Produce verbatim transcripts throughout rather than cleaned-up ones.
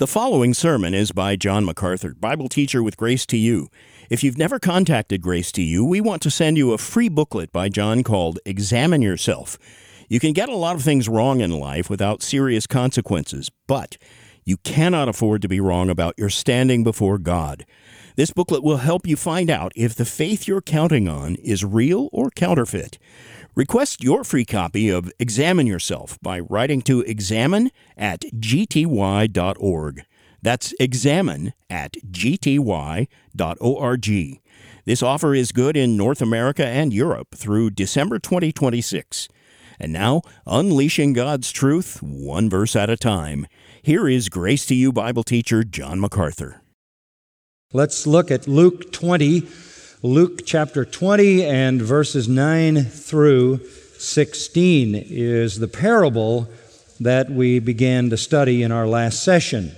The following sermon is by John MacArthur, Bible teacher with Grace to You. If you've never contacted Grace to You, we want to send you a free booklet by John called Examine Yourself. You can get a lot of things wrong in life without serious consequences, but you cannot afford to be wrong about your standing before God. This booklet will help you find out if the faith you're counting on is real or counterfeit. Request your free copy of Examine Yourself by writing to examine at g t y dot org. That's examine at g t y dot org. This offer is good in North America and Europe through December twenty twenty-six. And now, unleashing God's truth, one verse at a time. Here is Grace to You Bible teacher John MacArthur. Let's look at Luke twenty. Luke chapter twenty and verses nine through sixteen is the parable that we began to study in our last session.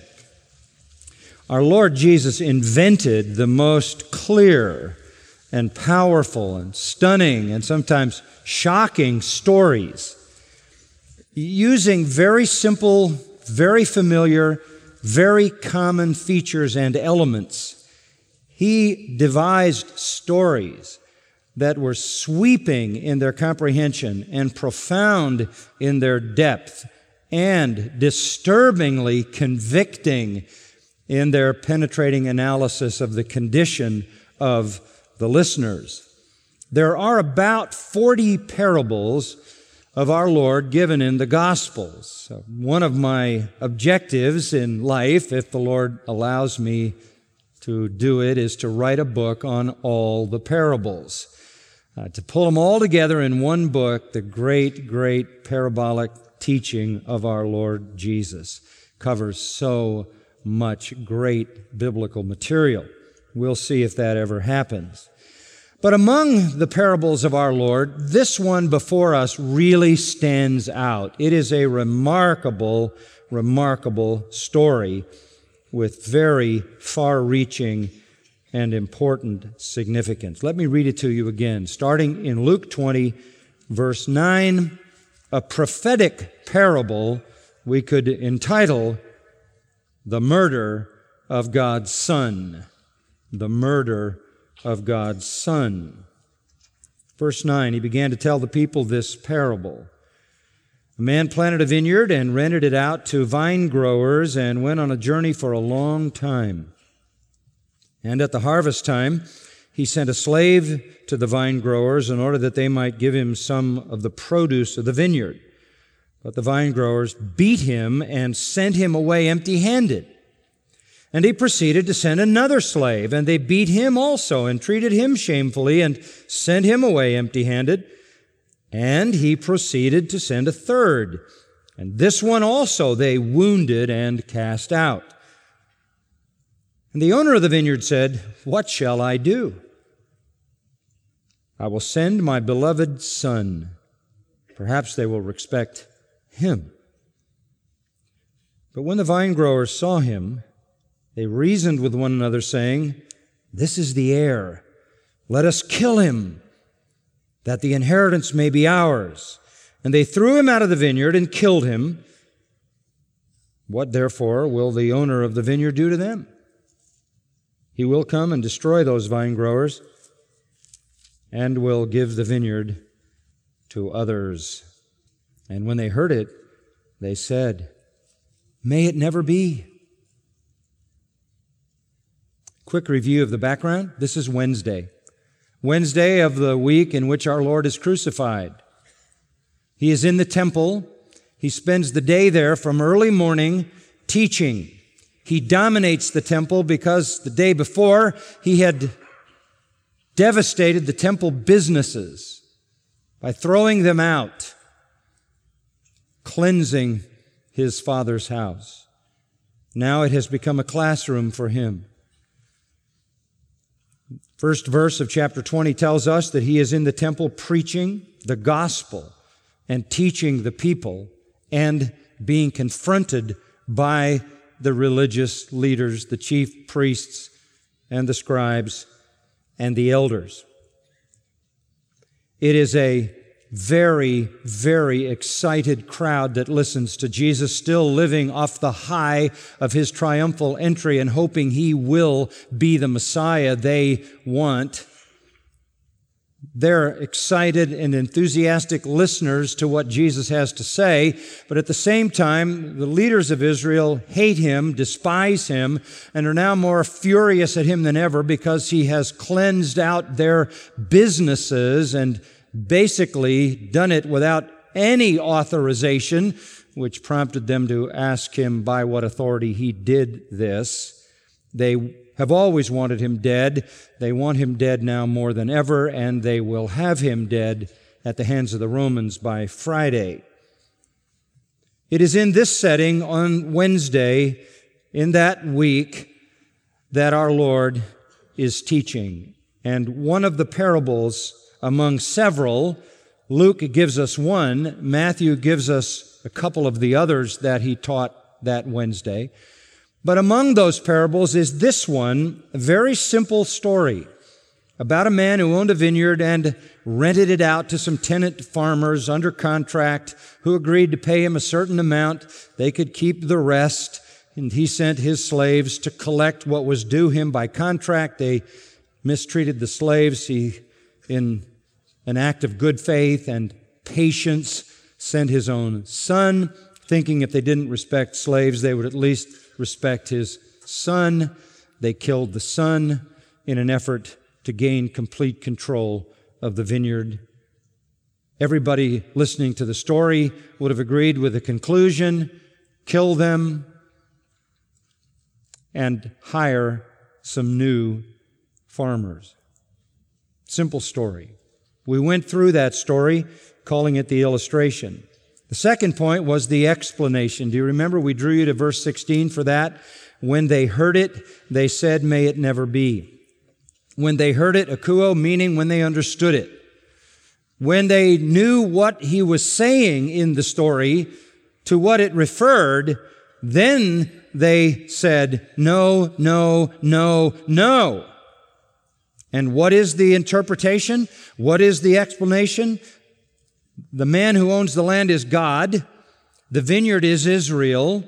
Our Lord Jesus invented the most clear and powerful and stunning and sometimes shocking stories using very simple, very familiar, very common features and elements. He devised stories that were sweeping in their comprehension and profound in their depth and disturbingly convicting in their penetrating analysis of the condition of the listeners. There are about forty parables of our Lord given in the Gospels. So one of my objectives in life, if the Lord allows me to do it, is to write a book on all the parables. Uh, to pull them all together in one book, the great, great parabolic teaching of our Lord Jesus covers so much great biblical material. We'll see if that ever happens. But among the parables of our Lord, this one before us really stands out. It is a remarkable, remarkable story with very far-reaching and important significance. Let me read it to you again, starting in Luke twenty, verse nine, a prophetic parable we could entitle The Murder of God's Son. The Murder of God's Son. Verse nine, he began to tell the people this parable. A man planted a vineyard and rented it out to vine growers and went on a journey for a long time. And at the harvest time, he sent a slave to the vine growers in order that they might give him some of the produce of the vineyard. But the vine growers beat him and sent him away empty-handed. And he proceeded to send another slave, and they beat him also and treated him shamefully and sent him away empty-handed. And he proceeded to send a third. And this one also they wounded and cast out. And the owner of the vineyard said, "What shall I do? I will send my beloved son. Perhaps they will respect him." But when the vine growers saw him, they reasoned with one another, saying, "This is the heir. Let us kill him, that the inheritance may be ours." And they threw him out of the vineyard and killed him. What, therefore, will the owner of the vineyard do to them? He will come and destroy those vine growers and will give the vineyard to others. And when they heard it, they said, "May it never be." Quick review of the background. This is Wednesday. Wednesday of the week in which our Lord is crucified. He is in the temple. He spends the day there from early morning teaching. He dominates the temple because the day before he had devastated the temple businesses by throwing them out, cleansing his Father's house. Now it has become a classroom for him. First verse of chapter twenty tells us that he is in the temple preaching the gospel and teaching the people and being confronted by the religious leaders, the chief priests and the scribes and the elders. It is a very, very excited crowd that listens to Jesus, still living off the high of his triumphal entry and hoping he will be the Messiah they want. They're excited and enthusiastic listeners to what Jesus has to say, but at the same time, the leaders of Israel hate him, despise him, and are now more furious at him than ever because he has cleansed out their businesses and basically done it without any authorization, which prompted them to ask him by what authority he did this. They have always wanted him dead. They want him dead now more than ever, and they will have him dead at the hands of the Romans by Friday. It is in this setting on Wednesday in that week that our Lord is teaching. And one of the parables among several, Luke gives us one, Matthew gives us a couple of the others that he taught that Wednesday. But among those parables is this one, a very simple story about a man who owned a vineyard and rented it out to some tenant farmers under contract who agreed to pay him a certain amount. They could keep the rest, and he sent his slaves to collect what was due him by contract. They mistreated the slaves. He, in an act of good faith and patience, sent his own son, thinking if they didn't respect slaves, they would at least respect his son. They killed the son in an effort to gain complete control of the vineyard. Everybody listening to the story would have agreed with the conclusion: kill them and hire some new farmers. Simple story. We went through that story, calling it the illustration. The second point was the explanation. Do you remember? We drew you to verse sixteen for that. When they heard it, they said, "May it never be." When they heard it, akuo, meaning when they understood it. When they knew what he was saying in the story, to what it referred, then they said, "No, no, no, no." And what is the interpretation? What is the explanation? The man who owns the land is God. The vineyard is Israel.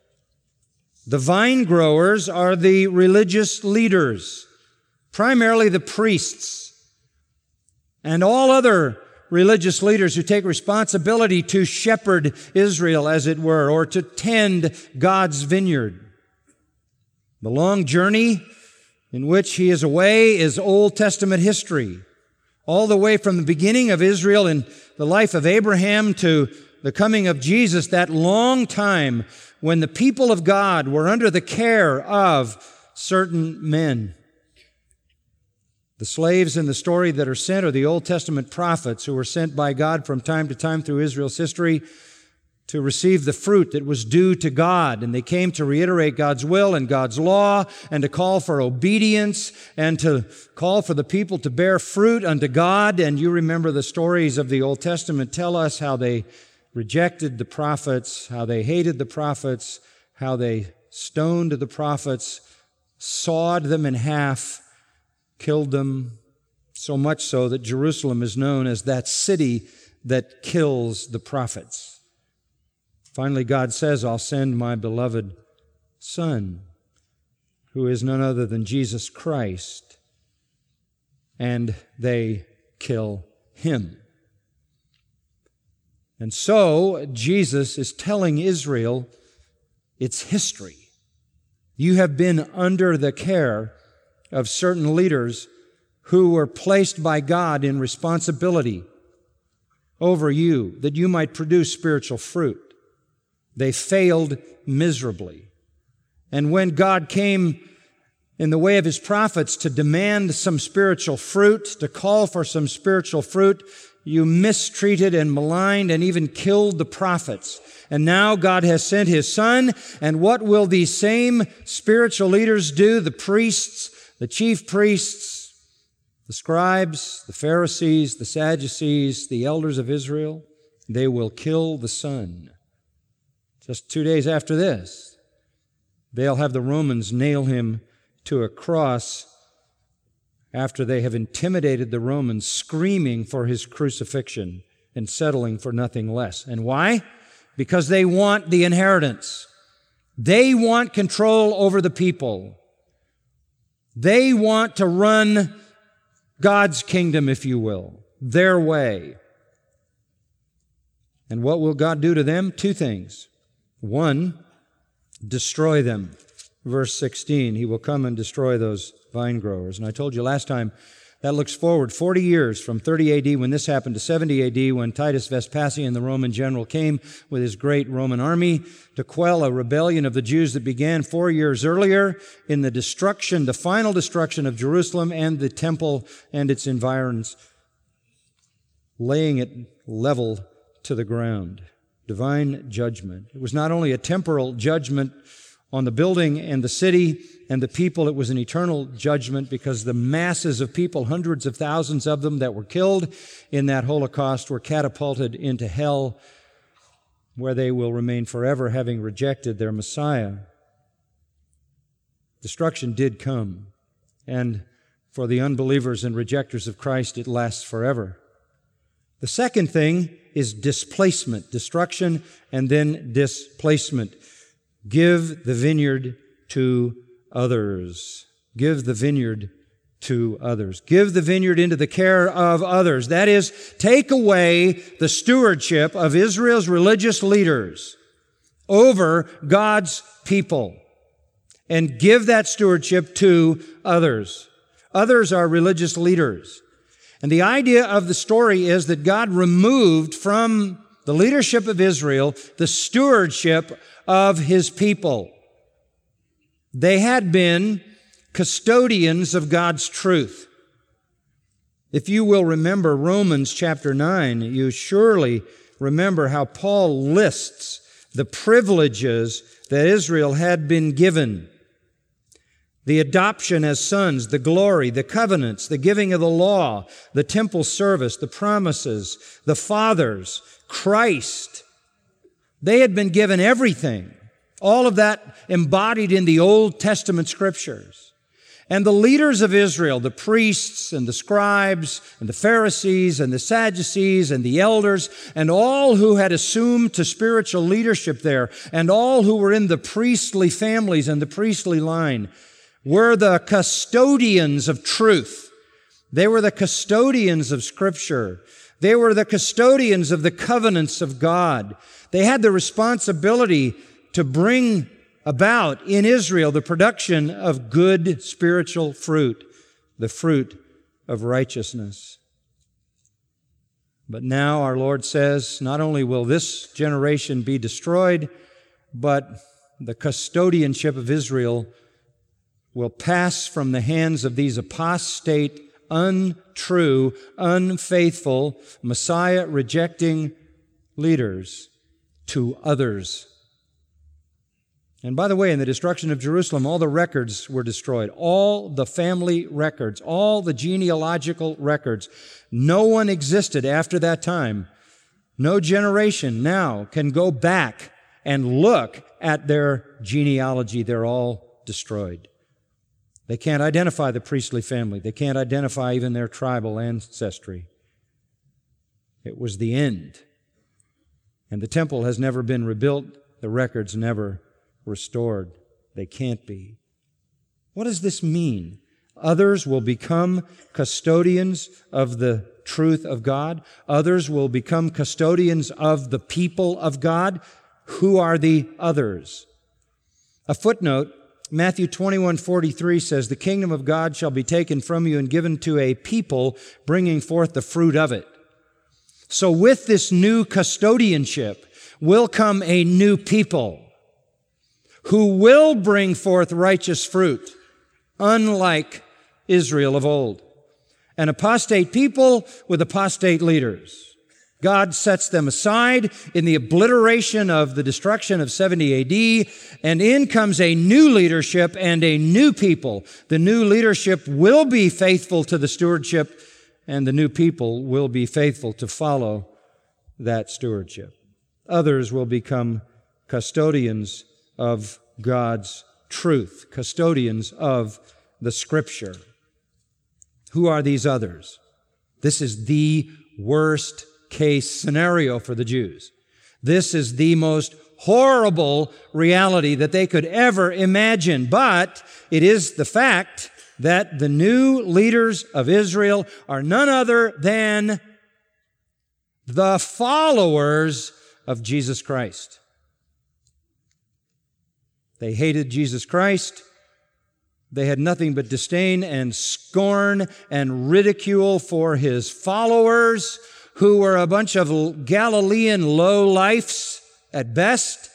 The vine growers are the religious leaders, primarily the priests, and all other religious leaders who take responsibility to shepherd Israel, as it were, or to tend God's vineyard. The long journey in which he is away is Old Testament history, all the way from the beginning of Israel in the life of Abraham to the coming of Jesus, that long time when the people of God were under the care of certain men. The slaves in the story that are sent are the Old Testament prophets who were sent by God from time to time through Israel's history to receive the fruit that was due to God. And they came to reiterate God's will and God's law and to call for obedience and to call for the people to bear fruit unto God. And you remember the stories of the Old Testament tell us how they rejected the prophets, how they hated the prophets, how they stoned the prophets, sawed them in half, killed them, so much so that Jerusalem is known as that city that kills the prophets. Finally, God says, "I'll send my beloved Son, who is none other than Jesus Christ," and they kill him. And so, Jesus is telling Israel its history. You have been under the care of certain leaders who were placed by God in responsibility over you, that you might produce spiritual fruit. They failed miserably. And when God came in the way of His prophets to demand some spiritual fruit, to call for some spiritual fruit, you mistreated and maligned and even killed the prophets. And now God has sent His Son, and what will these same spiritual leaders do? The priests, the chief priests, the scribes, the Pharisees, the Sadducees, the elders of Israel, they will kill the Son. Just two days after this, they'll have the Romans nail Him to a cross after they have intimidated the Romans, screaming for His crucifixion and settling for nothing less. And why? Because they want the inheritance. They want control over the people. They want to run God's kingdom, if you will, their way. And what will God do to them? Two things. One, destroy them. Verse sixteen, He will come and destroy those vine growers. And I told you last time, that looks forward forty years from thirty A D when this happened to seventy A D when Titus Vespasian, the Roman general, came with his great Roman army to quell a rebellion of the Jews that began four years earlier in the destruction, the final destruction of Jerusalem and the temple and its environs, laying it level to the ground. Divine judgment. It was not only a temporal judgment on the building and the city and the people, it was an eternal judgment because the masses of people, hundreds of thousands of them that were killed in that Holocaust, were catapulted into hell, where they will remain forever, having rejected their Messiah. Destruction did come, and for the unbelievers and rejectors of Christ, it lasts forever. The second thing is displacement, destruction, and then displacement. Give the vineyard to others. Give the vineyard to others. Give the vineyard into the care of others. That is, take away the stewardship of Israel's religious leaders over God's people and give that stewardship to others. Others are religious leaders. And the idea of the story is that God removed from the leadership of Israel the stewardship of His people. They had been custodians of God's truth. If you will remember Romans chapter nine, you surely remember how Paul lists the privileges that Israel had been given. The adoption as sons, the glory, the covenants, the giving of the law, the temple service, the promises, the fathers, Christ. They had been given everything. All of that embodied in the Old Testament scriptures. And the leaders of Israel, the priests and the scribes and the Pharisees and the Sadducees and the elders and all who had assumed to spiritual leadership there and all who were in the priestly families and the priestly line were the custodians of truth. They were the custodians of Scripture. They were the custodians of the covenants of God. They had the responsibility to bring about in Israel the production of good spiritual fruit, the fruit of righteousness. But now our Lord says, not only will this generation be destroyed, but the custodianship of Israel will pass from the hands of these apostate, untrue, unfaithful, Messiah-rejecting leaders to others. And by the way, in the destruction of Jerusalem, all the records were destroyed. All the family records, all the genealogical records. No one existed after that time. No generation now can go back and look at their genealogy. They're all destroyed. They can't identify the priestly family. They can't identify even their tribal ancestry. It was the end. And the temple has never been rebuilt. The records never restored. They can't be. What does this mean? Others will become custodians of the truth of God. Others will become custodians of the people of God. Who are the others? A footnote, Matthew twenty-one forty-three says, "The kingdom of God shall be taken from you and given to a people, bringing forth the fruit of it." So with this new custodianship will come a new people who will bring forth righteous fruit, unlike Israel of old. An apostate people with apostate leaders. God sets them aside in the obliteration of the destruction of seventy A D, and in comes a new leadership and a new people. The new leadership will be faithful to the stewardship, and the new people will be faithful to follow that stewardship. Others will become custodians of God's truth, custodians of the Scripture. Who are these others? This is the worst case scenario for the Jews. This is the most horrible reality that they could ever imagine. But it is the fact that the new leaders of Israel are none other than the followers of Jesus Christ. They hated Jesus Christ. They had nothing but disdain and scorn and ridicule for His followers, who were a bunch of Galilean lowlifes at best,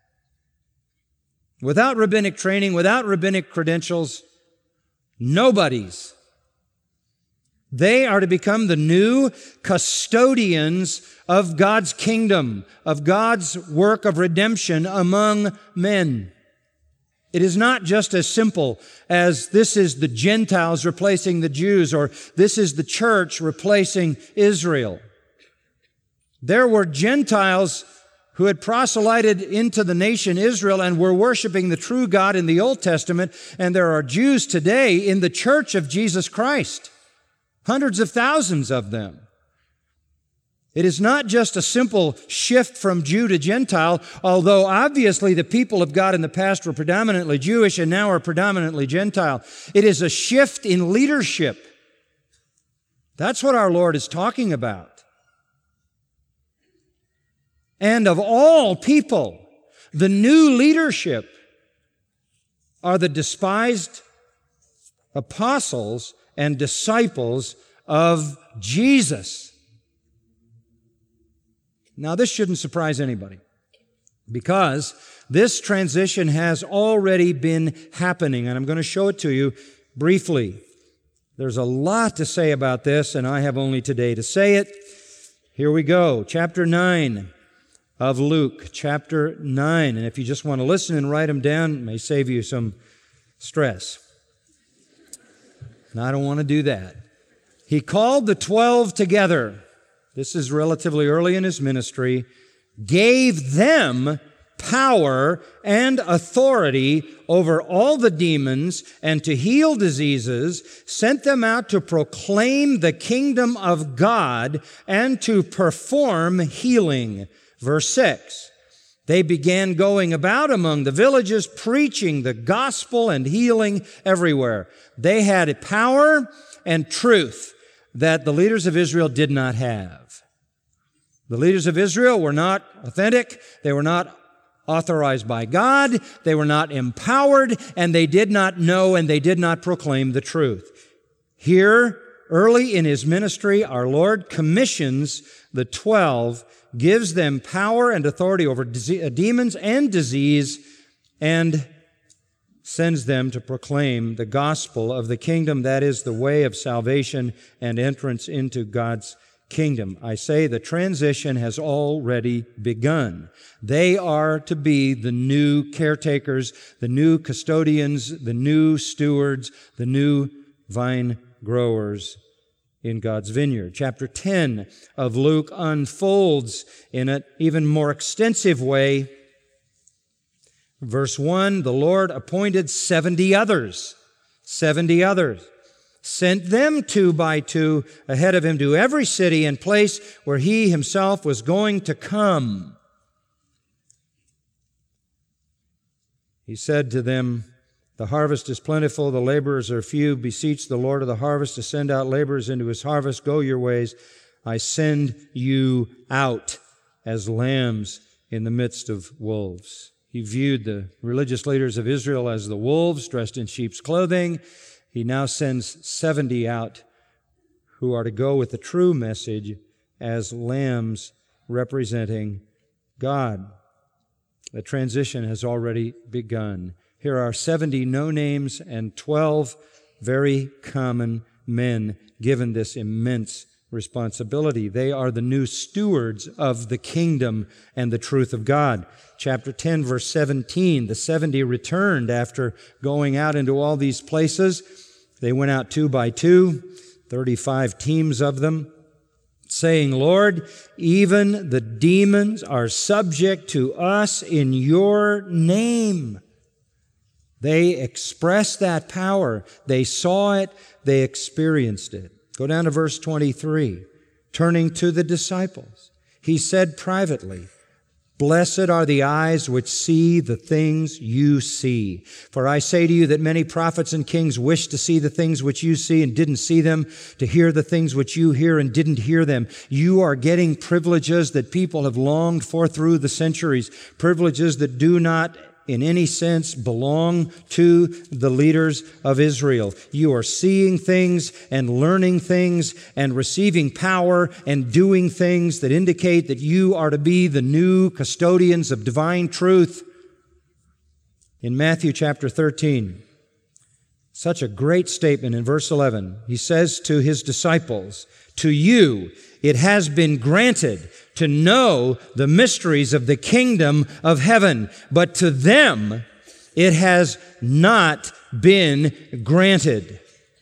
without rabbinic training, without rabbinic credentials, nobodies. They are to become the new custodians of God's kingdom, of God's work of redemption among men. It is not just as simple as this is the Gentiles replacing the Jews, or this is the church replacing Israel. There were Gentiles who had proselyted into the nation Israel and were worshiping the true God in the Old Testament, and there are Jews today in the church of Jesus Christ, hundreds of thousands of them. It is not just a simple shift from Jew to Gentile, although obviously the people of God in the past were predominantly Jewish and now are predominantly Gentile. It is a shift in leadership. That's what our Lord is talking about. And of all people, the new leadership are the despised apostles and disciples of Jesus. Now, this shouldn't surprise anybody, because this transition has already been happening, and I'm going to show it to you briefly. There's a lot to say about this, and I have only today to say it. Here we go, chapter nine of Luke, chapter nine. And if you just want to listen and write them down, it may save you some stress. And I don't want to do that. He called the twelve together. This is relatively early in His ministry, gave them power and authority over all the demons and to heal diseases, sent them out to proclaim the kingdom of God and to perform healing. Verse six, they began going about among the villages, preaching the gospel and healing everywhere. They had power and truth that the leaders of Israel did not have. The leaders of Israel were not authentic. They were not authorized by God. They were not empowered, and they did not know and they did not proclaim the truth. Here, early in His ministry, our Lord commissions the twelve, gives them power and authority over demons and disease, and sends them to proclaim the gospel of the kingdom, that is the way of salvation and entrance into God's kingdom. I say the transition has already begun. They are to be the new caretakers, the new custodians, the new stewards, the new vine growers in God's vineyard. Chapter ten of Luke unfolds in an even more extensive way. Verse one, the Lord appointed seventy others, seventy others, sent them two by two ahead of Him to every city and place where He Himself was going to come. He said to them, the harvest is plentiful, the laborers are few. Beseech the Lord of the harvest to send out laborers into His harvest. Go your ways. I send you out as lambs in the midst of wolves. He viewed the religious leaders of Israel as the wolves dressed in sheep's clothing. He now sends seventy out who are to go with the true message as lambs representing God. The transition has already begun. Here are seventy no-names and twelve very common men given this immense responsibility. They are the new stewards of the kingdom and the truth of God. Chapter ten, verse seventeen, the seventy returned after going out into all these places. They went out two by two, thirty-five teams of them, saying, Lord, even the demons are subject to us in your name. They expressed that power. They saw it. They experienced it. Go down to verse twenty-three. turning to the disciples, he said privately, "Blessed are the eyes which see the things you see. For I say to you that many prophets and kings wished to see the things which you see and didn't see them, to hear the things which you hear and didn't hear them." You are getting privileges that people have longed for through the centuries, privileges that do not in any sense belong to the leaders of Israel. You are seeing things and learning things and receiving power and doing things that indicate that you are to be the new custodians of divine truth. In Matthew chapter thirteen, such a great statement in verse eleven. He says to his disciples, "To you it has been granted to know the mysteries of the kingdom of heaven, but to them it has not been granted."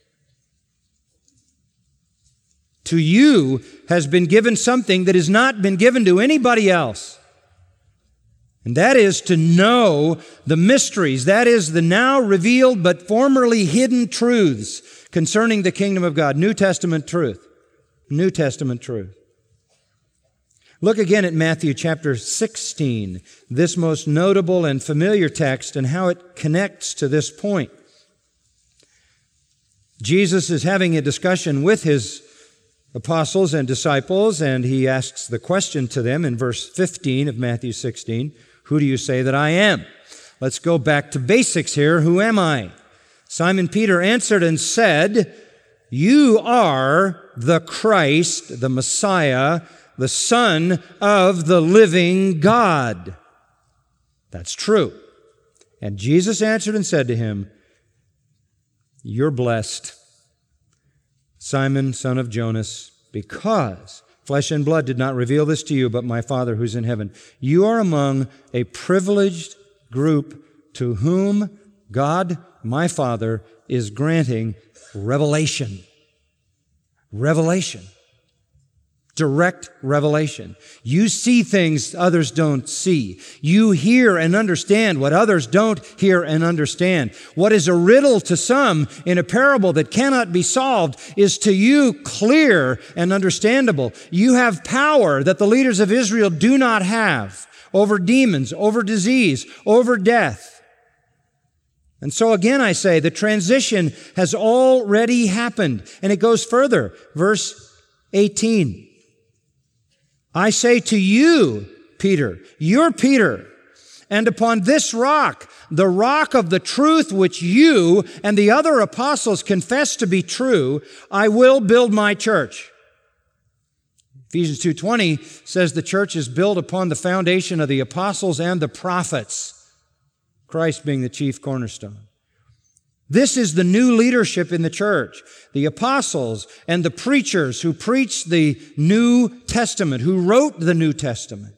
To you has been given something that has not been given to anybody else. And that is to know the mysteries. That is the now revealed but formerly hidden truths concerning the kingdom of God. New Testament truth. New Testament truth. Look again at Matthew chapter sixteen, this most notable and familiar text, and how it connects to this point. Jesus is having a discussion with his apostles and disciples, and he asks the question to them in verse fifteen of Matthew sixteen, "Who do you say that I am?" Let's go back to basics here. Who am I? Simon Peter answered and said, "You are the Christ, the Messiah, the Son of the living God." That's true. And Jesus answered and said to him, "You're blessed, Simon, son of Jonas, because flesh and blood did not reveal this to you, but my Father who's in heaven. You are among a privileged group to whom God, my Father, is granting revelation. Revelation. Direct revelation. You see things others don't see. You hear and understand what others don't hear and understand. What is a riddle to some in a parable that cannot be solved is to you clear and understandable. You have power that the leaders of Israel do not have over demons, over disease, over death. And so again I say, the transition has already happened. And it goes further. Verse eighteen. I say to you, Peter, you're Peter, and upon this rock, the rock of the truth which you and the other apostles confess to be true, I will build my church. Ephesians two twenty says the church is built upon the foundation of the apostles and the prophets, Christ being the chief cornerstone. This is the new leadership in the church, the apostles and the preachers who preached the New Testament, who wrote the New Testament.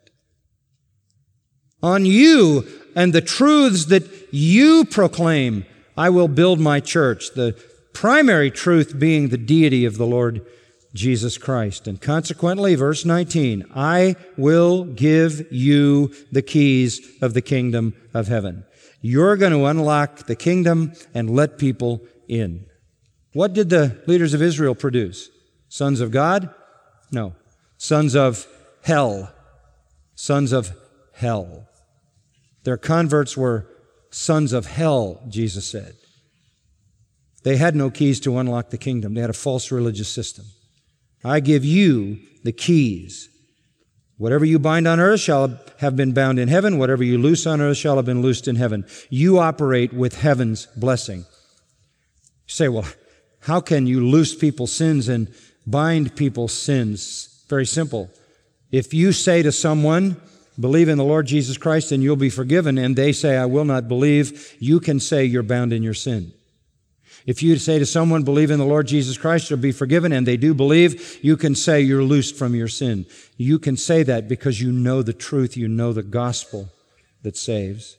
On you and the truths that you proclaim, I will build my church, the primary truth being the deity of the Lord Jesus Christ. And consequently, verse nineteen, I will give you the keys of the kingdom of heaven. You're going to unlock the kingdom and let people in. What did the leaders of Israel produce? Sons of God? No. Sons of hell. Sons of hell. Their converts were sons of hell, Jesus said. They had no keys to unlock the kingdom. They had a false religious system. I give you the keys. Whatever you bind on earth shall have been bound in heaven. Whatever you loose on earth shall have been loosed in heaven. You operate with heaven's blessing. You say, well, how can you loose people's sins and bind people's sins? Very simple. If you say to someone, believe in the Lord Jesus Christ and you'll be forgiven, and they say, I will not believe, you can say you're bound in your sin. If you say to someone, believe in the Lord Jesus Christ, you'll be forgiven, and they do believe, you can say you're loosed from your sin. You can say that because you know the truth, you know the gospel that saves.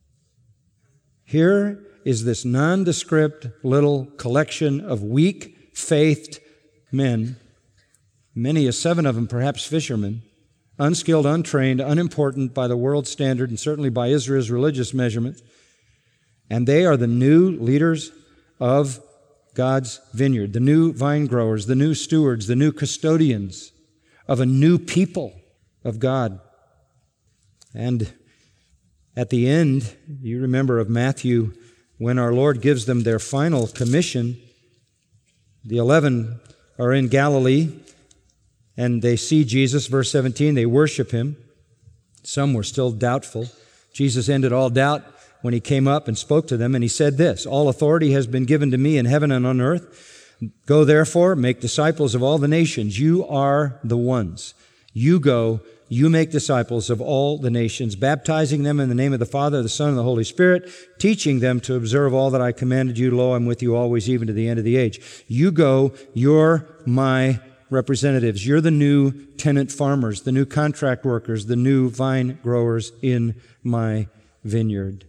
Here is this nondescript little collection of weak-faithed men, many, as seven of them, perhaps fishermen, unskilled, untrained, unimportant by the world's standard, and certainly by Israel's religious measurements. And they are the new leaders of God's vineyard, the new vine growers, the new stewards, the new custodians of a new people of God. And at the end, you remember of Matthew, when our Lord gives them their final commission, the eleven are in Galilee, and they see Jesus, verse seventeen, they worship Him. Some were still doubtful. Jesus ended all doubt when He came up and spoke to them, and He said this, "All authority has been given to me in heaven and on earth. Go therefore, make disciples of all the nations. You are the ones. You go, you make disciples of all the nations, baptizing them in the name of the Father, the Son, and the Holy Spirit, teaching them to observe all that I commanded you. Lo, I'm with you always, even to the end of the age." You go, you're my representatives. You're the new tenant farmers, the new contract workers, the new vine growers in my vineyard.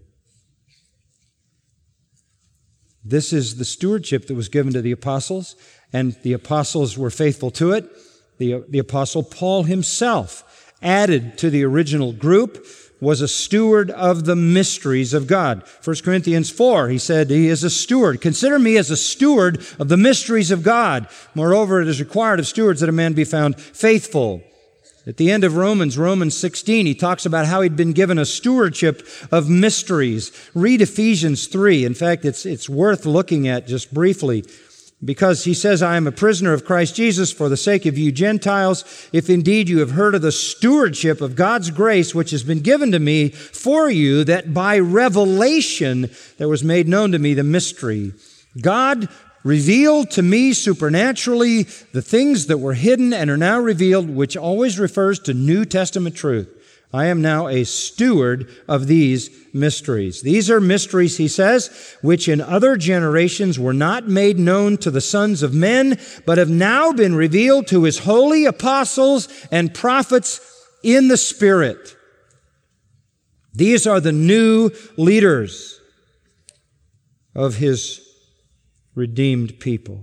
This is the stewardship that was given to the apostles, and the apostles were faithful to it. The, the apostle Paul himself, added to the original group, was a steward of the mysteries of God. First Corinthians four, he said, he is a steward. Consider me as a steward of the mysteries of God. Moreover, it is required of stewards that a man be found faithful. At the end of Romans, Romans sixteen, he talks about how he'd been given a stewardship of mysteries. Read Ephesians three. In fact, it's, it's worth looking at just briefly, because he says, "I am a prisoner of Christ Jesus for the sake of you Gentiles, if indeed you have heard of the stewardship of God's grace, which has been given to me for you, that by revelation there was made known to me the mystery. God revealed to me supernaturally the things that were hidden and are now revealed," which always refers to New Testament truth. I am now a steward of these mysteries. These are mysteries, he says, which in other generations were not made known to the sons of men, but have now been revealed to His holy apostles and prophets in the Spirit. These are the new leaders of His redeemed people.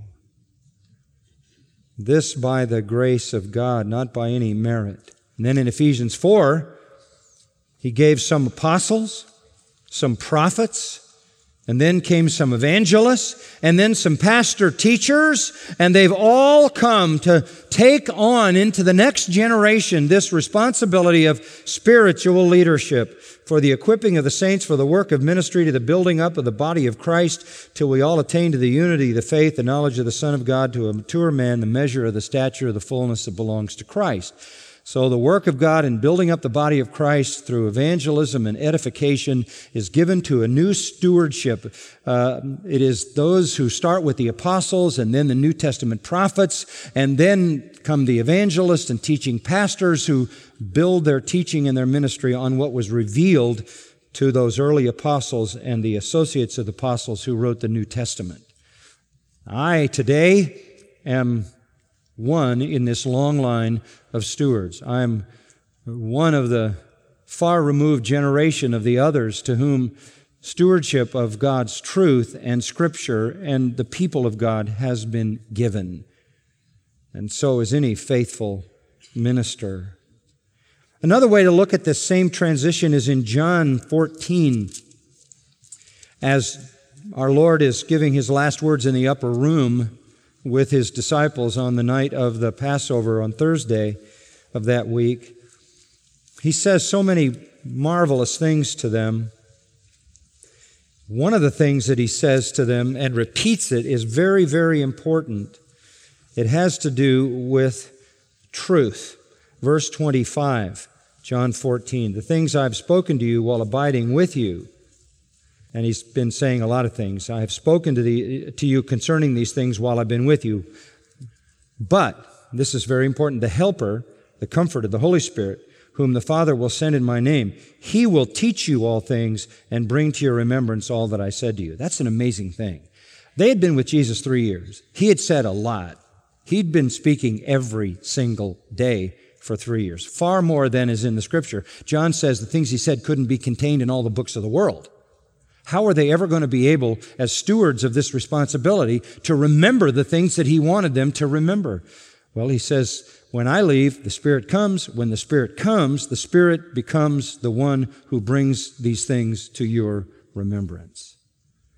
This by the grace of God, not by any merit. And then in Ephesians four, He gave some apostles, some prophets, and then came some evangelists, and then some pastor teachers, and they've all come to take on into the next generation this responsibility of spiritual leadership for the equipping of the saints for the work of ministry, to the building up of the body of Christ, till we all attain to the unity, the faith, the knowledge of the Son of God, to a mature man, the measure of the stature of the fullness that belongs to Christ. So the work of God in building up the body of Christ through evangelism and edification is given to a new stewardship. Uh, it is those who start with the apostles and then the New Testament prophets, and then come the evangelists and teaching pastors who build their teaching and their ministry on what was revealed to those early apostles and the associates of the apostles who wrote the New Testament. I today am one in this long line of stewards. I'm one of the far removed generation of the others to whom stewardship of God's truth and Scripture and the people of God has been given. And so is any faithful minister. Another way to look at this same transition is in John fourteen. As our Lord is giving His last words in the upper room with His disciples on the night of the Passover on Thursday of that week, He says so many marvelous things to them. One of the things that He says to them and repeats it is very, very important. It has to do with truth. Verse twenty-five, John fourteen, "The things I've spoken to you while abiding with you." And He's been saying a lot of things. "I have spoken to, the, to you concerning these things while I've been with you. But," this is very important, "the Helper, the Comforter, the Holy Spirit, whom the Father will send in my name, He will teach you all things and bring to your remembrance all that I said to you." That's an amazing thing. They had been with Jesus three years. He had said a lot. He'd been speaking every single day for three years, far more than is in the Scripture. John says the things He said couldn't be contained in all the books of the world. How are they ever going to be able, as stewards of this responsibility, to remember the things that He wanted them to remember? Well, He says, when I leave, the Spirit comes. When the Spirit comes, the Spirit becomes the one who brings these things to your remembrance,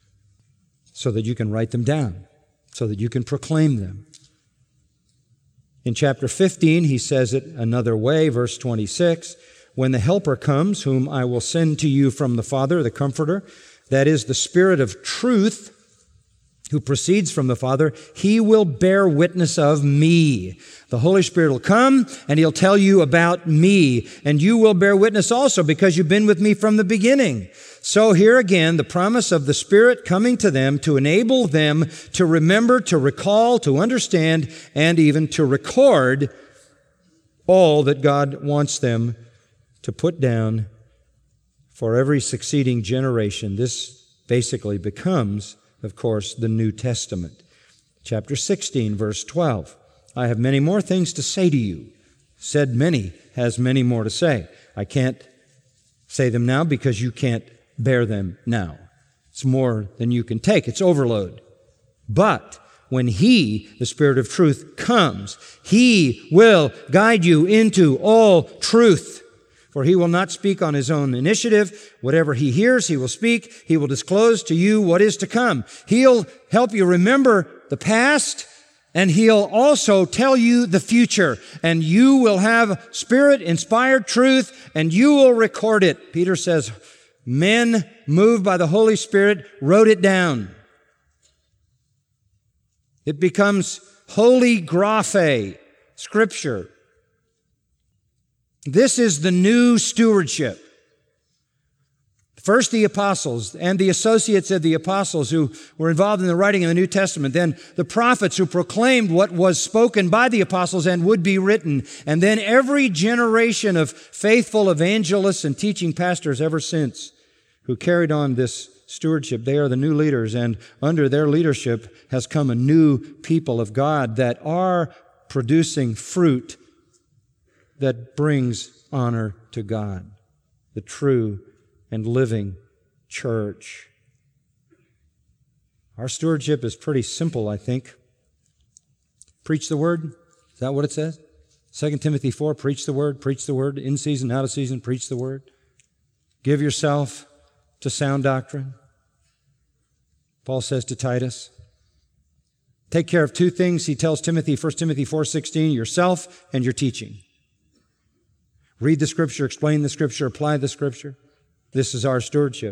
so that you can write them down, so that you can proclaim them. In chapter fifteen, he says it another way, verse twenty-six, when the Helper comes, whom I will send to you from the Father, the Comforter, that is the Spirit of truth, who proceeds from the Father, he will bear witness of me. The Holy Spirit will come and he'll tell you about me, and you will bear witness also because you've been with me from the beginning. So here again, the promise of the Spirit coming to them to enable them to remember, to recall, to understand, and even to record all that God wants them to put down for every succeeding generation. This basically becomes, of course, the New Testament. Chapter sixteen, verse twelve. I have many more things to say to you. Said many, has many more to say. I can't say them now because you can't bear them now. It's more than you can take. It's overload. But when He, the Spirit of truth, comes, He will guide you into all truth. For He will not speak on His own initiative. Whatever He hears, He will speak. He will disclose to you what is to come. He'll help you remember the past, and He'll also tell you the future. And you will have Spirit-inspired truth, and you will record it. Peter says, men moved by the Holy Spirit wrote it down. It becomes holy graphe, Scripture. This is the new stewardship. First the apostles and the associates of the apostles who were involved in the writing of the New Testament. Then the prophets who proclaimed what was spoken by the apostles and would be written. And then every generation of faithful evangelists and teaching pastors ever since who carried on this stewardship. They are the new leaders, and under their leadership has come a new people of God that are producing fruit that brings honor to God, the true and living church. Our stewardship is pretty simple, I think. Preach the Word. Is that what it says? Second Timothy four, preach the Word, preach the Word, in season, out of season, preach the Word. Give yourself to sound doctrine. Paul says to Titus, take care of two things. He tells Timothy, First Timothy four sixteen, yourself and your teaching. Read the Scripture, explain the Scripture, apply the Scripture. This is our stewardship.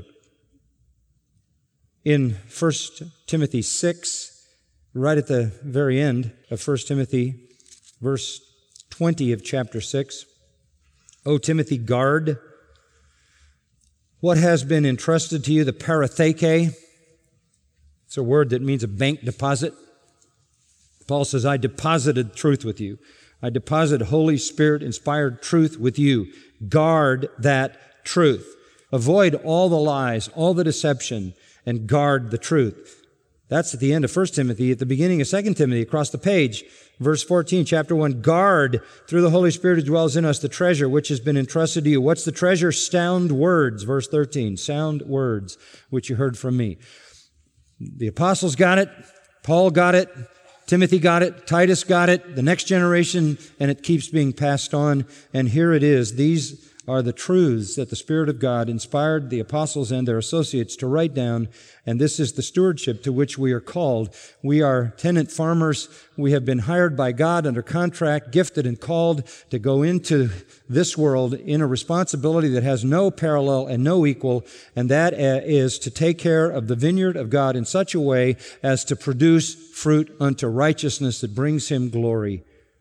In First Timothy six, right at the very end of First Timothy, verse twenty of chapter six, O Timothy, guard what has been entrusted to you, the paratheke. It's a word that means a bank deposit. Paul says, I deposited truth with you. I deposit Holy Spirit-inspired truth with you. Guard that truth. Avoid all the lies, all the deception, and guard the truth. That's at the end of First Timothy. At the beginning of Second Timothy, across the page, verse fourteen, chapter one, guard through the Holy Spirit who dwells in us the treasure which has been entrusted to you. What's the treasure? Sound words, verse thirteen, sound words which you heard from me. The apostles got it, Paul got it, Timothy got it, Titus got it, the next generation, and it keeps being passed on. And here it is. These are the truths that the Spirit of God inspired the apostles and their associates to write down, and this is the stewardship to which we are called. We are tenant farmers. We have been hired by God under contract, gifted and called to go into this world in a responsibility that has no parallel and no equal, and that is to take care of the vineyard of God in such a way as to produce fruit unto righteousness that brings Him glory.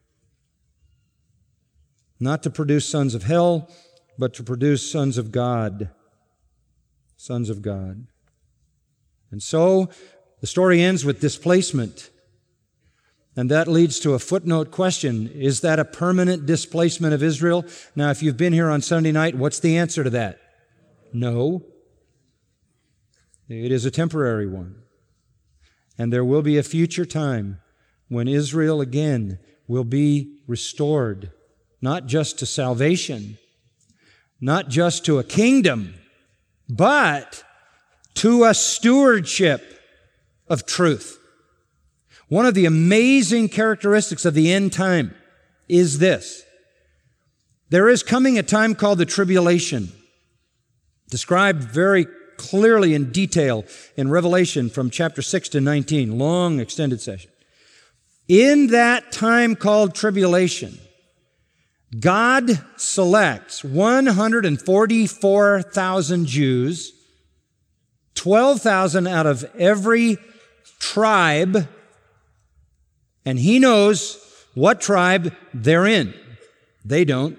Not to produce sons of hell, but to produce sons of God. Sons of God. And so, the story ends with displacement. And that leads to a footnote question. Is that a permanent displacement of Israel? Now, if you've been here on Sunday night, what's the answer to that? No. It is a temporary one. And there will be a future time when Israel again will be restored, not just to salvation, not just to a kingdom, but to a stewardship of truth. One of the amazing characteristics of the end time is this. There is coming a time called the tribulation, described very clearly in detail in Revelation from chapter six to nineteen, long extended session. In that time called tribulation, God selects one hundred forty-four thousand Jews, twelve thousand out of every tribe, and He knows what tribe they're in. They don't.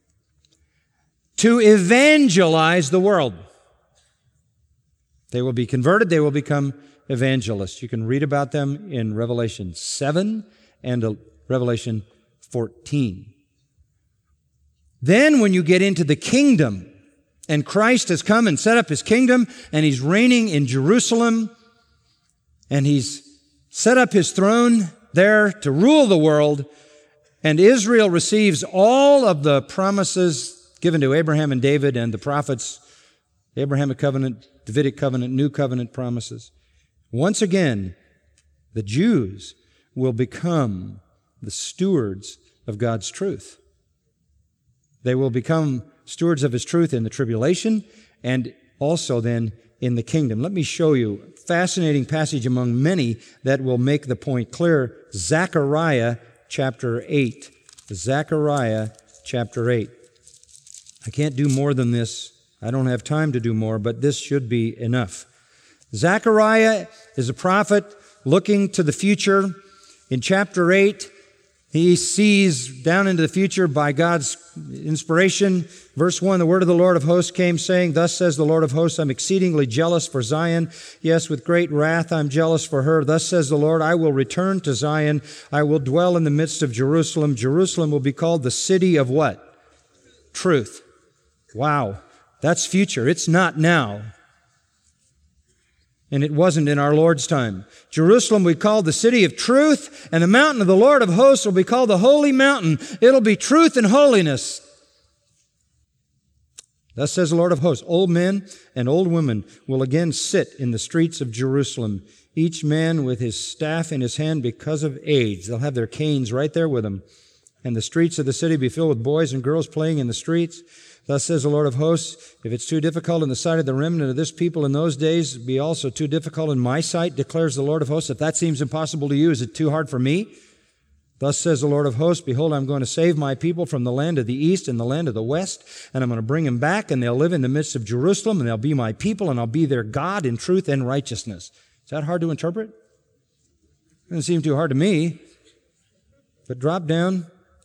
To evangelize the world. They will be converted. They will become evangelists. You can read about them in Revelation seven and Revelation fourteen. Then when you get into the kingdom, and Christ has come and set up His kingdom, and He's reigning in Jerusalem, and He's set up His throne there to rule the world, and Israel receives all of the promises given to Abraham and David and the prophets, Abrahamic covenant, Davidic covenant, new covenant promises. Once again, the Jews will become the stewards of God's truth. They will become stewards of His truth in the tribulation and also then in the kingdom. Let me show you a fascinating passage among many that will make the point clear. Zechariah chapter eight. Zechariah chapter eight. I can't do more than this. I don't have time to do more, but this should be enough. Zechariah is a prophet looking to the future. In chapter eight, he sees down into the future by God's inspiration. Verse one, the word of the Lord of hosts came, saying, Thus says the Lord of hosts, I'm exceedingly jealous for Zion. Yes, with great wrath I'm jealous for her. Thus says the Lord, I will return to Zion. I will dwell in the midst of Jerusalem. Jerusalem will be called the city of what? Truth. Wow. That's future. It's not now. And it wasn't in our Lord's time. Jerusalem will be called the city of truth, and the mountain of the Lord of hosts will be called the holy mountain. It'll be truth and holiness. Thus says the Lord of hosts, old men and old women will again sit in the streets of Jerusalem, each man with his staff in his hand because of age. They'll have their canes right there with them. And the streets of the city be filled with boys and girls playing in the streets. Thus says the Lord of hosts, if it's too difficult in the sight of the remnant of this people in those days, it'll be also too difficult in my sight, declares the Lord of hosts. If that seems impossible to you, is it too hard for me? Thus says the Lord of hosts, behold, I'm going to save my people from the land of the east and the land of the west, and I'm going to bring them back, and they'll live in the midst of Jerusalem, and they'll be my people, and I'll be their God in truth and righteousness. Is that hard to interpret? Doesn't seem too hard to me. But drop down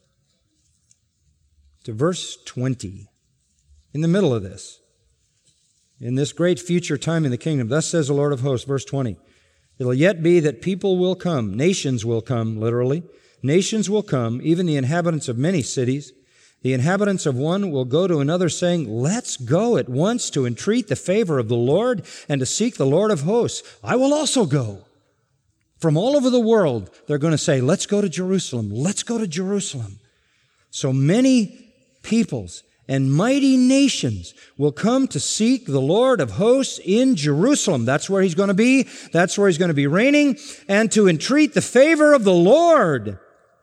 to verse twenty. In the middle of this, in this great future time in the kingdom, thus says the Lord of hosts, verse twenty, it'll yet be that people will come, nations will come, literally, nations will come, even the inhabitants of many cities. The inhabitants of one will go to another saying, let's go at once to entreat the favor of the Lord and to seek the Lord of hosts. I will also go. From all over the world, they're going to say, let's go to Jerusalem, let's go to Jerusalem. So many peoples and mighty nations will come to seek the Lord of hosts in Jerusalem. That's where He's going to be. That's where He's going to be reigning, and to entreat the favor of the Lord.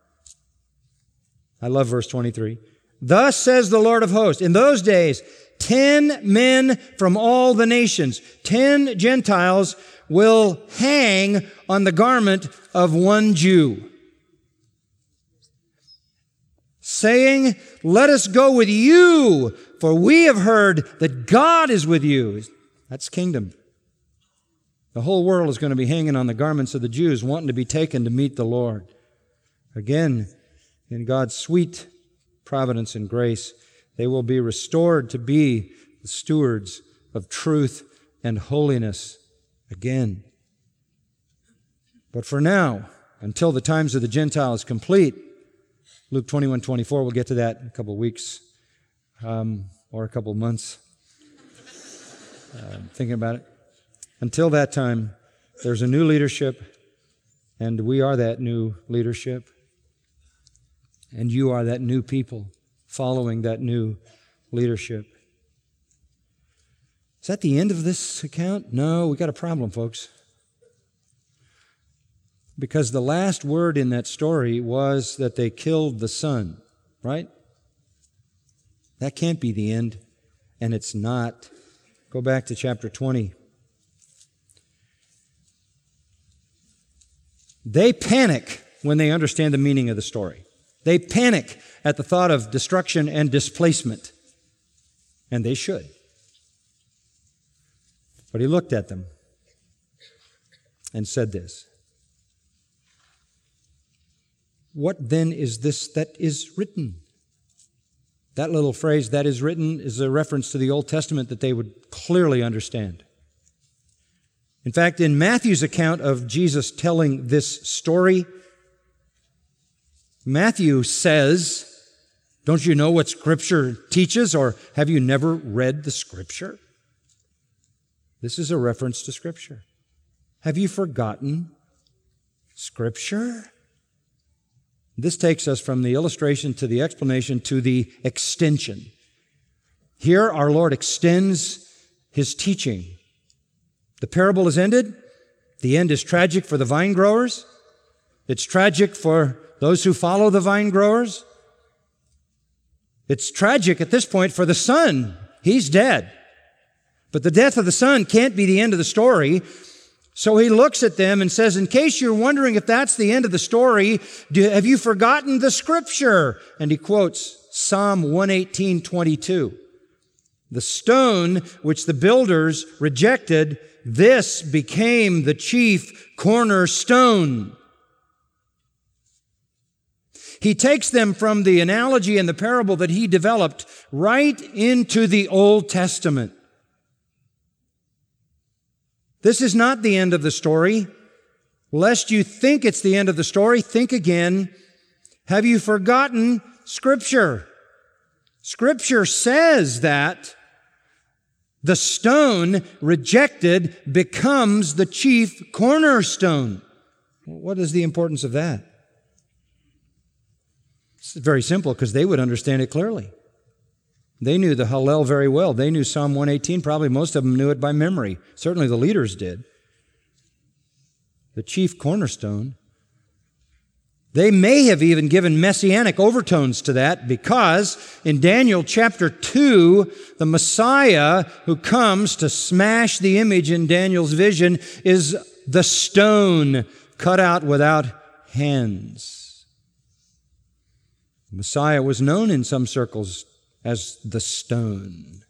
I love verse twenty-three. Thus says the Lord of hosts, in those days, ten men from all the nations, ten Gentiles will hang on the garment of one Jew, saying, let us go with you, for we have heard that God is with you. That's kingdom. The whole world is going to be hanging on the garments of the Jews, wanting to be taken to meet the Lord. Again, in God's sweet providence and grace, they will be restored to be the stewards of truth and holiness again. But for now, until the times of the Gentiles complete, Luke twenty-one twenty-four, we'll get to that in a couple of weeks um, or a couple of months. Uh, thinking about it. Until that time, there's a new leadership, and we are that new leadership. And you are that new people following that new leadership. Is that the end of this account? No, we got a problem, folks. Because the last word in that story was that they killed the son, right? That can't be the end, and it's not. Go back to chapter twenty. They panic when they understand the meaning of the story. They panic at the thought of destruction and displacement. And they should. But he looked at them and said this, "What then is this that is written?" That little phrase, "that is written," is a reference to the Old Testament that they would clearly understand. In fact, in Matthew's account of Jesus telling this story, Matthew says, "Don't you know what Scripture teaches, or have you never read the Scripture?" This is a reference to Scripture. Have you forgotten Scripture? This takes us from the illustration to the explanation to the extension. Here our Lord extends His teaching. The parable is ended. The end is tragic for the vine growers. It's tragic for those who follow the vine growers. It's tragic at this point for the son. He's dead. But the death of the son can't be the end of the story. So he looks at them and says, in case you're wondering if that's the end of the story, do, have you forgotten the Scripture? And he quotes Psalm one eighteen, twenty-two. The stone which the builders rejected, this became the chief cornerstone. He takes them from the analogy and the parable that he developed right into the Old Testament. This is not the end of the story. Lest you think it's the end of the story, think again. Have you forgotten Scripture? Scripture says that the stone rejected becomes the chief cornerstone. What is the importance of that? It's very simple, because they would understand it clearly. They knew the Hallel very well. They knew Psalm one eighteen. Probably most of them knew it by memory. Certainly the leaders did. The chief cornerstone. They may have even given messianic overtones to that, because in Daniel chapter two, the Messiah who comes to smash the image in Daniel's vision is the stone cut out without hands. The Messiah was known in some circles as the stone.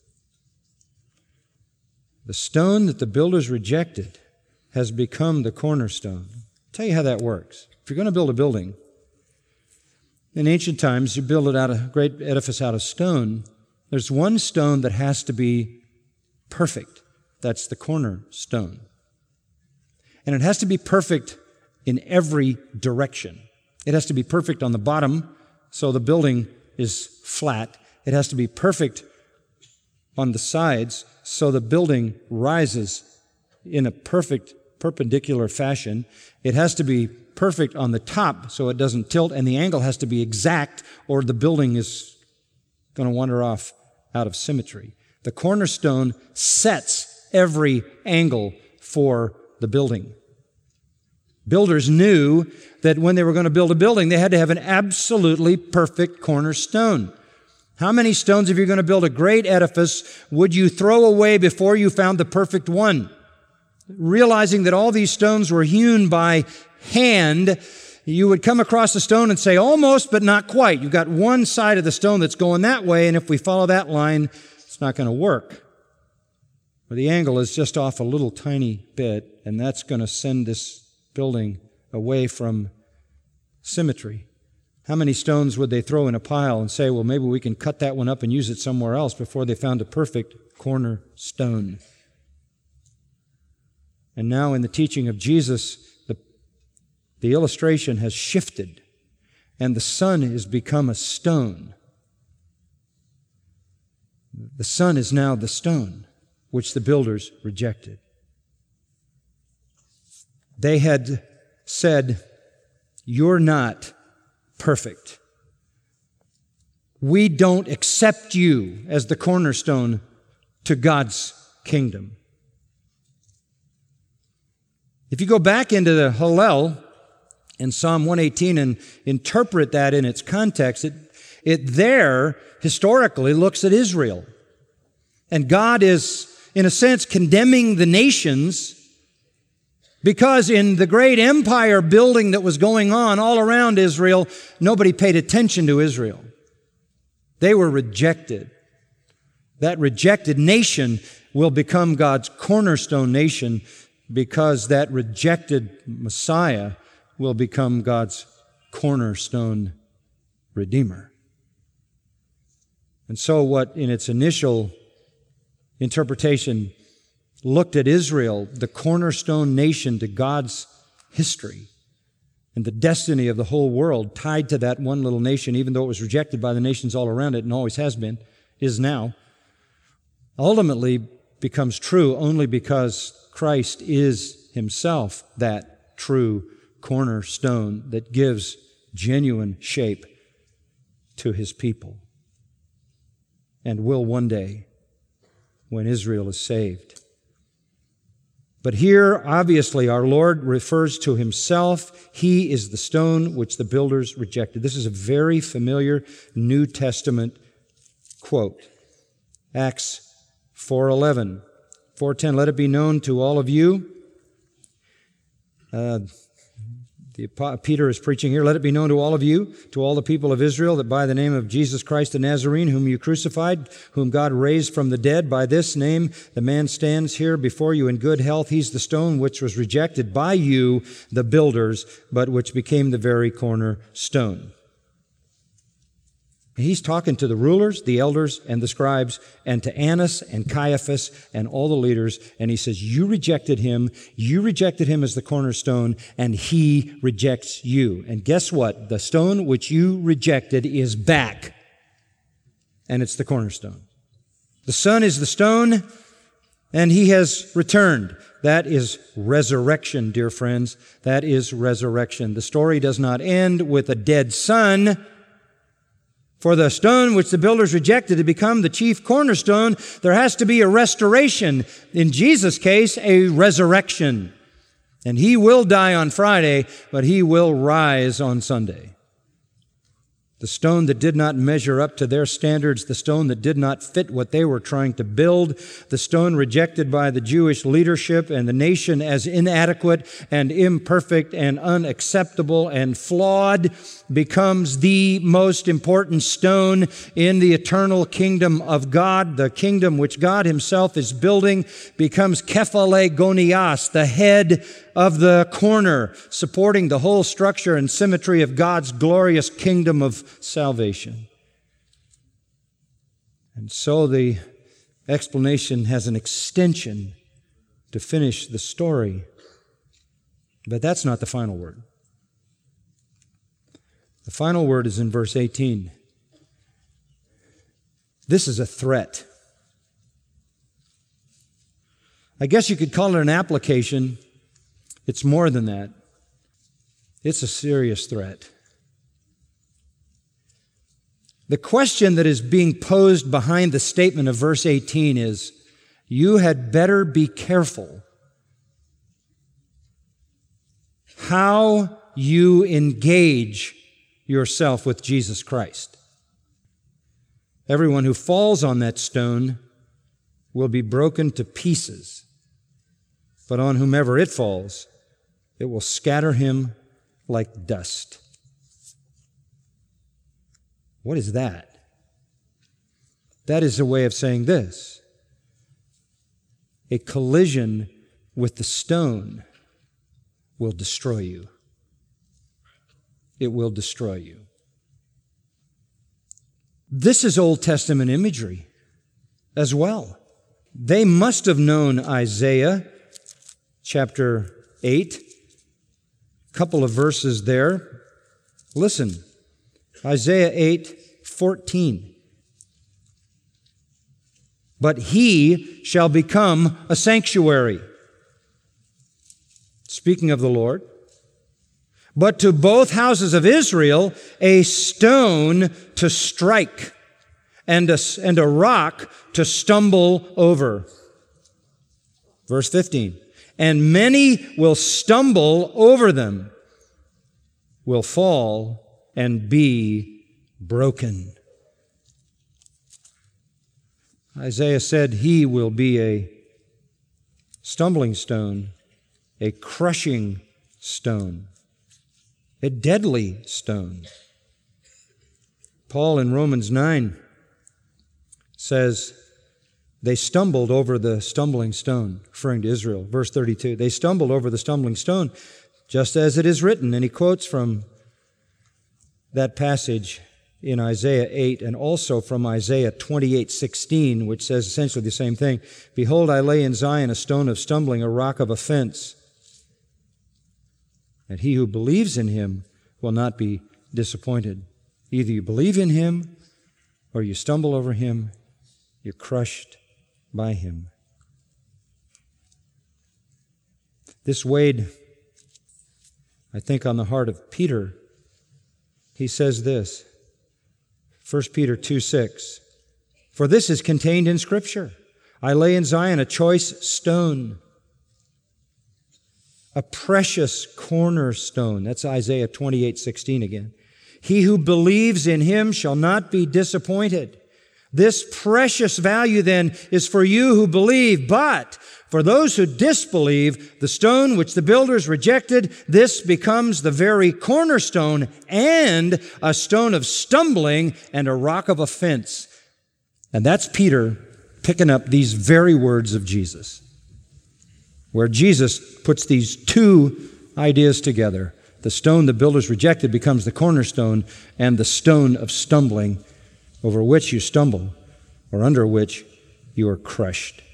The stone that the builders rejected has become the cornerstone. I'll tell you how that works. If you're going to build a building, in ancient times, you build it out of a great edifice out of stone. There's one stone that has to be perfect. That's the cornerstone. And it has to be perfect in every direction. It has to be perfect on the bottom, so the building is flat. It has to be perfect on the sides, so the building rises in a perfect perpendicular fashion. It has to be perfect on the top, so it doesn't tilt, and the angle has to be exact, or the building is going to wander off out of symmetry. The cornerstone sets every angle for the building. Builders knew that when they were going to build a building, they had to have an absolutely perfect cornerstone. How many stones, if you're going to build a great edifice, would you throw away before you found the perfect one? Realizing that all these stones were hewn by hand, you would come across a stone and say, almost, but not quite. You've got one side of the stone that's going that way, and if we follow that line, it's not going to work. Or the angle is just off a little tiny bit, and that's going to send this building away from symmetry. How many stones would they throw in a pile and say, well, maybe we can cut that one up and use it somewhere else, before they found a perfect cornerstone? And now in the teaching of Jesus, the, the illustration has shifted, and the Son has become a stone. The Son is now the stone which the builders rejected. They had said, you're not perfect. We don't accept you as the cornerstone to God's kingdom. If you go back into the Hallel in Psalm one eighteen and interpret that in its context, it, it there historically looks at Israel. And God is, in a sense, condemning the nations Because in the great empire building that was going on all around Israel, nobody paid attention to Israel. They were rejected. That rejected nation will become God's cornerstone nation because that rejected Messiah will become God's cornerstone Redeemer. And so what in its initial interpretation looked at Israel, the cornerstone nation to God's history and the destiny of the whole world tied to that one little nation, even though it was rejected by the nations all around it and always has been, is now, ultimately becomes true only because Christ is himself that true cornerstone that gives genuine shape to his people and will one day when Israel is saved. But here, obviously, our Lord refers to himself. He is the stone which the builders rejected. This is a very familiar New Testament quote. Acts four eleven, four ten, let it be known to all of you. Uh, The, Peter is preaching here, let it be known to all of you, to all the people of Israel, that by the name of Jesus Christ the Nazarene, whom you crucified, whom God raised from the dead, by this name the man stands here before you in good health. He's the stone which was rejected by you, the builders, but which became the very cornerstone. He's talking to the rulers, the elders, and the scribes, and to Annas and Caiaphas and all the leaders, and he says, you rejected him, you rejected him as the cornerstone, and he rejects you. And guess what? The stone which you rejected is back, and it's the cornerstone. The Son is the stone, and he has returned. That is resurrection, dear friends. That is resurrection. The story does not end with a dead son. For the stone which the builders rejected to become the chief cornerstone, there has to be a restoration. In Jesus' case, a resurrection. And he will die on Friday, but he will rise on Sunday. The stone that did not measure up to their standards, the stone that did not fit what they were trying to build, the stone rejected by the Jewish leadership and the nation as inadequate and imperfect and unacceptable and flawed, becomes the most important stone in the eternal kingdom of God. The kingdom which God himself is building becomes kephale gonias, the head of the corner, supporting the whole structure and symmetry of God's glorious kingdom of salvation. And so the explanation has an extension to finish the story. But that's not the final word. The final word is in verse eighteen. This is a threat. I guess you could call it an application. It's more than that. It's a serious threat. The question that is being posed behind the statement of verse eighteen is, you had better be careful how you engage yourself with Jesus Christ. Everyone who falls on that stone will be broken to pieces, but on whomever it falls, it will scatter him like dust. What is that? That is a way of saying this. A collision with the stone will destroy you. It will destroy you. This is Old Testament imagery as well. They must have known Isaiah chapter eight. A couple of verses there. Listen, Isaiah eight fourteen. But he shall become a sanctuary. Speaking of the Lord. But to both houses of Israel, a stone to strike and a, and a rock to stumble over. Verse fifteen. And many will stumble over them, will fall and be broken. Isaiah said he will be a stumbling stone a crushing stone, a deadly stone. Paul in Romans nine says, they stumbled over the stumbling stone, referring to Israel. Verse thirty-two, they stumbled over the stumbling stone, just as it is written. And he quotes from that passage in Isaiah eight and also from Isaiah twenty-eight sixteen, which says essentially the same thing. Behold, I lay in Zion a stone of stumbling, a rock of offense. And he who believes in him will not be disappointed. Either you believe in him or you stumble over him, you're crushed by him. This weighed, I think, on the heart of Peter. He says this, First Peter two six, for this is contained in Scripture. I lay in Zion a choice stone, a precious cornerstone. That's Isaiah twenty-eight sixteen again. He who believes in him shall not be disappointed. This precious value then is for you who believe, but for those who disbelieve, the stone which the builders rejected, this becomes the very cornerstone and a stone of stumbling and a rock of offense. And that's Peter picking up these very words of Jesus, where Jesus puts these two ideas together. The stone the builders rejected becomes the cornerstone, and the stone of stumbling over which you stumble or under which you are crushed.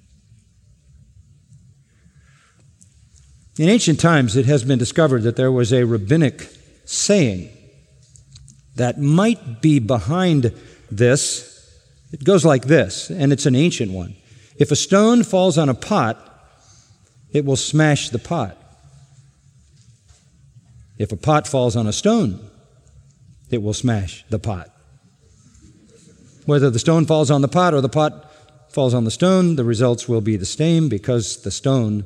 In ancient times, it has been discovered that there was a rabbinic saying that might be behind this. It goes like this, and it's an ancient one. If a stone falls on a pot, it will smash the pot. If a pot falls on a stone, it will smash the pot. Whether the stone falls on the pot or the pot falls on the stone, the results will be the same because the stone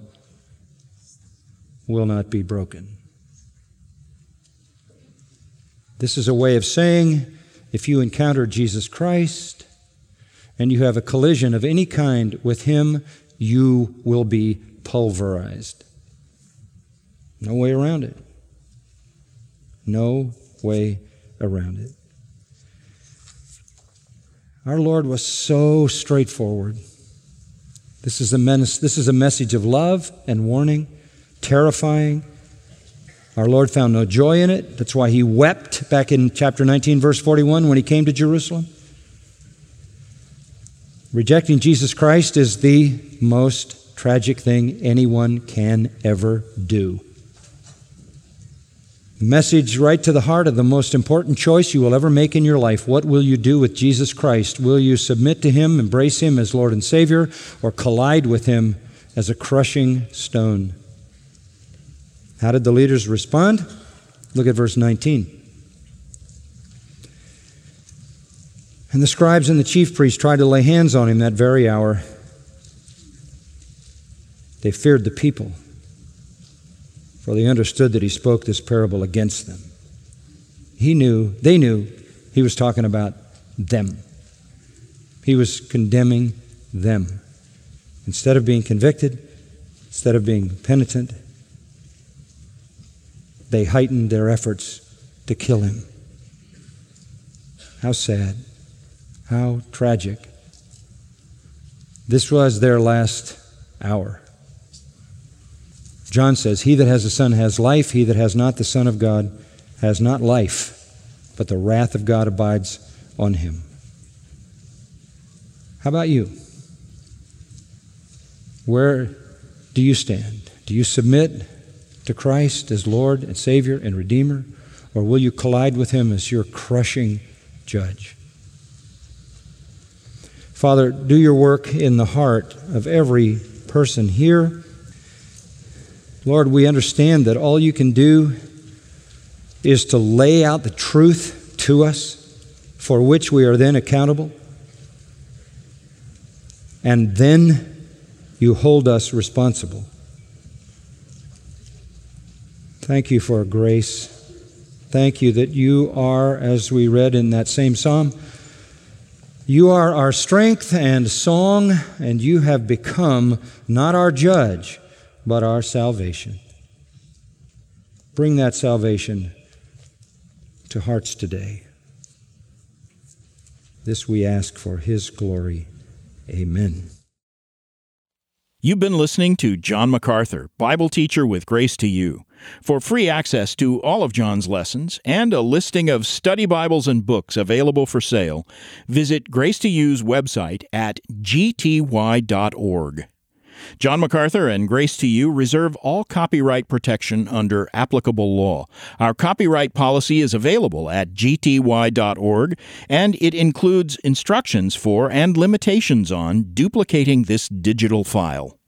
will not be broken. This is a way of saying, if you encounter Jesus Christ and you have a collision of any kind with him, you will be pulverized. No way around it. No way around it. Our Lord was so straightforward. This is a menace, this is a message of love and warning, terrifying. Our Lord found no joy in it. That's why he wept back in chapter nineteen, verse forty-one, when he came to Jerusalem. Rejecting Jesus Christ is the most tragic thing anyone can ever do. Message right to the heart of the most important choice you will ever make in your life. What will you do with Jesus Christ? Will you submit to him, embrace him as Lord and Savior, or collide with him as a crushing stone? How did the leaders respond? Look at verse nineteen. And the scribes and the chief priests tried to lay hands on him that very hour. They feared the people, for they understood that he spoke this parable against them. He knew, they knew, he was talking about them. He was condemning them. Instead of being convicted, instead of being penitent, they heightened their efforts to kill him. How sad. How tragic. This was their last hour. John says, he that has the Son has life. He that has not the Son of God has not life, but the wrath of God abides on him. How about you? Where do you stand? Do you submit to Christ as Lord and Savior and Redeemer? Or will you collide with him as your crushing judge? Father, do your work in the heart of every person here. Lord, we understand that all you can do is to lay out the truth to us, for which we are then accountable. And then you hold us responsible. Thank you for grace. Thank you that you are, as we read in that same psalm, you are our strength and song, and you have become not our judge, but our salvation. Bring that salvation to hearts today. This we ask for His glory. Amen. You've been listening to John MacArthur, Bible teacher with Grace to You. For free access to all of John's lessons and a listing of study Bibles and books available for sale, visit Grace to You's website at g t y dot org. John MacArthur and Grace to You reserve all copyright protection under applicable law. Our copyright policy is available at g t y dot org, and it includes instructions for and limitations on duplicating this digital file.